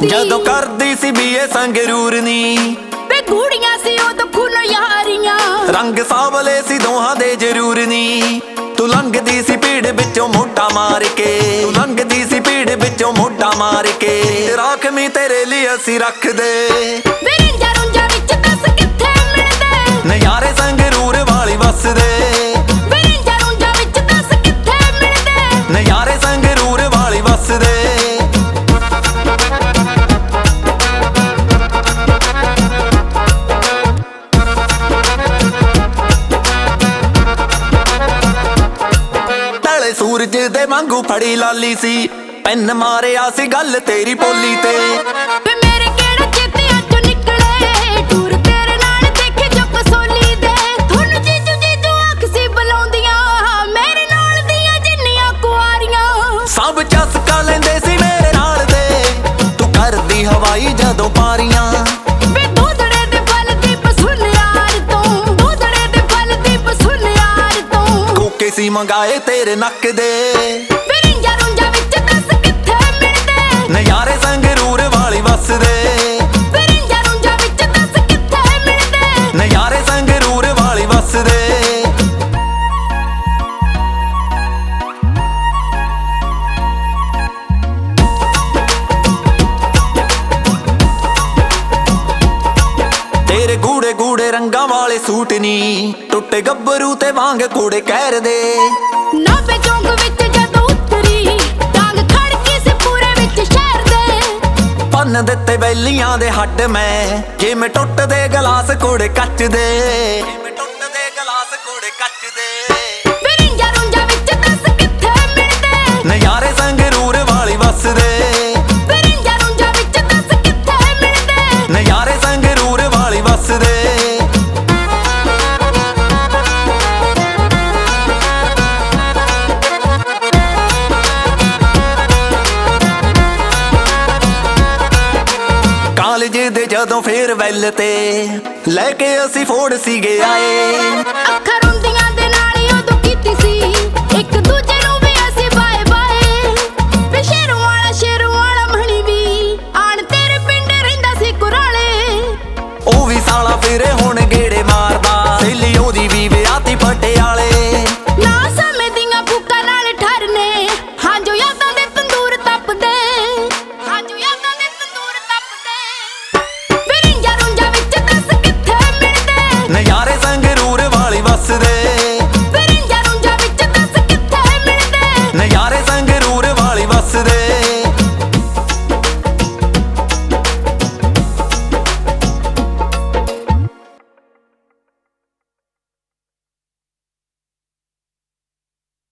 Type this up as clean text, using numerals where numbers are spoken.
ਜਦੋਂ ਕਰਦੀ ਸੀ ਬੀਏ ਸੰਗਰੂਰ ਨੀ ਵੇ ਕੁੜੀਆਂ ਸੀ ਉਦੋਂ ਖੁੱਲ ਯਾਰੀਆਂ ਰੰਗ ਸਾਵਲੇ ਸੀ ਦੋਹਾਂ ਦੇ ਜ਼ਰੂਰ ਨੀ ਤੂੰ ਲੰਘਦੀ ਸੀ ਭੀੜ ਵਿੱਚੋਂ ਮੋਢਾ ਮਾਰ ਕੇ ਤੂੰ ਲੰਘਦੀ ਸੀ ਭੀੜ ਵਿੱਚੋਂ ਮੋਢਾ ਮਾਰ ਕੇ ਰਾਖਵੀਂ ਤੇਰੇ ਲਈ ਅਸੀਂ ਰੱਖਦੇ ਵੇ ਰੰਜਾ ਰੁੰਜਾ ਵਿੱਚ ਦੱਸ ਕਿੱਥੇ ਮਿਲਦੇ ਨਜ਼ਾਰੇ ਸੰਗਰੂਰ ਵਾਲੀ ਵਸਦੇ ਵੇ ਰੰਜਾ ਰੁੰਜਾ ਵਿੱਚ ਦੱਸ ਕਿੱਥੇ ਮਿਲਦੇ ਨਜ਼ਾਰੇ ਸੰਗਰੂਰ ਵਾਲੀ ਵਸਦੇ ਸੂਰਜ ਦੇ ਵਾਂਗੂ ਫੜੀ ਲਾਲੀ ਸੀ ਪੈਨ ਮਾਰਿਆ ਸੀ ਗੱਲ ਤੇਰੀ ਬੋਲੀ ਤੇ ਵੇ ਮੇਰੇ ਕਿਹੜਾ ਚੇਤਿਆਂ ਚੋਂ ਨਿਕਲੇ ਟੂਰ ਤੇਰੇ ਨਾਲ ਦੇਖੇ ਜੋ ਕਸੋਲੀ ਦੇ ਤੁਹਾਨੂੰ ਜੀਜੂ ਜੀਜੂ ਅੱਖ ਸੀ ਬੁਲਾਉਂਦੀਆਂ ਮੇਰੇ ਨਾਲ ਦੀਆਂ ਜਿੰਨੀਆਂ ਕੁਆਰੀਆਂ ਸਭ ਚਸਕਾ ਲੈਂਦੇ ਸੀ ਮੇਰੇ ਨਾਲ ਦੇ ਤੂੰ ਕਰਦੀ ਹਵਾਈ ਜਦੋਂ ਪਾਰੀਆਂ ਵੇ ਦੂਧੜੇ ਦੇ ਫਲ ਦੀ ਪਸੁਲ ਯਾਰ ਤੋਂ ਦੂਧੜੇ ਦੇ ਫਲ ਦੀ ਪਸੁਲ ਯਾਰ ਤੋਂ ਕੋਕੇ ਸੀ ਮੰਗਾਏ ਤੇਰੇ ਨੱਕ ਦੇ ਵੇ ਰੰਜਾ ਰੁੰਜਾ ਵਿੱਚ ਦੱਸ ਕਿੱਥੇ ਮਿਲਦੇ ਨਜ਼ਾਰੇ ਸੰਗਰੂਰ ਵਾਲੀ ਵਸਦੇ ਵੇ ਰੰਜਾ ਰੁੰਜਾ ਵਿੱਚ ਦੱਸ ਕਿੱਥੇ ਮਿਲਦੇ ਨਜ਼ਾਰੇ ਸੰਗਰੂਰ ਵਾਲੀ ਵਸਦੇ ਤੇਰੇ ਗੂੜੇ ਗੂੜੇ ਰੰਗਾਂ ਵਾਲੇ ਸੂਟ ਨੀ ਟੁੱਟੇ ਗੱਭਰੂ ਤੇ ਵਾਂਗ ਕੋੜੇ ਕਹਿਰ ਦੇ ਨਾਭੇ ਚੌਂਕ ਵਿੱਚ ਜਦੋਂ ਉਤਰੀ ਟਾਂਗ ਖੜਕੀ ਸੀ ਪੂਰੇ ਵਿੱਚ ਸ਼ਹਿਰ ਦੇ ਪੰਨ ਦਿੱਤੇ ਬੈਲੀਆਂ ਦੇ ਹੱਡ ਮੈਂ ਜਿਵੇਂ ਟੁੱਟਦੇ ਗਲਾਸ ਕੋੜੇ ਕੱਚ ਦੇ ਜਿਵੇਂ ਟੁੱਟਦੇ ਗਲਾਸ ਕੋੜੇ ਕੱਚ ਦੇ ਵੇ ਰੰਜਾ ਰੁੰਜਾ ਵਿੱਚ ਦੱਸ ਕਿੱਥੇ ਮਿਲਦੇ ਨਜ਼ਾਰੇ ਸੰਗਰੂਰ ਵਾਲੀ ਵਸਦੇ ਵੇ ਰੰਜਾ ਰੁੰਜਾ ਵਿੱਚ ਦੱਸ ਕਿੱਥੇ ਮਿਲਦੇ ਨਜ਼ਾਰੇ ਸੰਗਰੂਰ ਵਾਲੀ ਵਸਦੇ ਕਾਲਜ ਦੇ ਜਦੋਂ ਫੇਰ ਵੈਲ ਤੇ ਲੈ ਕੇ ਅਸੀਂ ਫੋੜ ਸੀਗੇ ਆਏ ਅੱਖਾਂ ਰੋਂਦੀਆਂ ਦੇ ਨਾਲ ਹੀ ਉਦੋਂ ਕੀਤੀ ਸੀ ਇੱਕ ਦੂਜੇ ਨੂੰ ਵੀ ਅਸੀਂ ਬਾਏ ਬਾਏ ਵੇ ਸ਼ੇਰੂ ਵਾਲਾ ਮਣੀ ਵੀ ਆਣ ਤੇਰੇ ਪਿੰਡ ਰਹਿੰਦਾ ਸੀ ਕੁਰਾਲੇ ਉਹ ਵੀ ਸਾਲਾ ਫਿਰੇ ਹੁਣ ਗੇੜੇ ਮਾਰਦਾ ਸਹੇਲੀ ਉਹਦੀ ਵੀ ਵਿਆਹਤੀ ਪਟਿਆਲੇ ਨਾ ਸਮੇਂ ਦੀਆਂ ਫੂਕਾਂ ਨਾਲ ਠਰਨੇ ਹਾਂ ਜੋ ਯਾਦਾਂ ਦੇ ਤੰਦੂਰ ਤਪਦੇ ਹਾਂ ਜੋ ਯਾਦਾਂ ਦੇ ਤੰਦੂਰ ਤਪਦੇ ਵੇ ਰੰਜਾ ਰੁੰਜਾ ਵਿੱਚ ਦੱਸ ਕਿੱਥੇ ਮਿਲਦੇ ਨਜ਼ਾਰੇ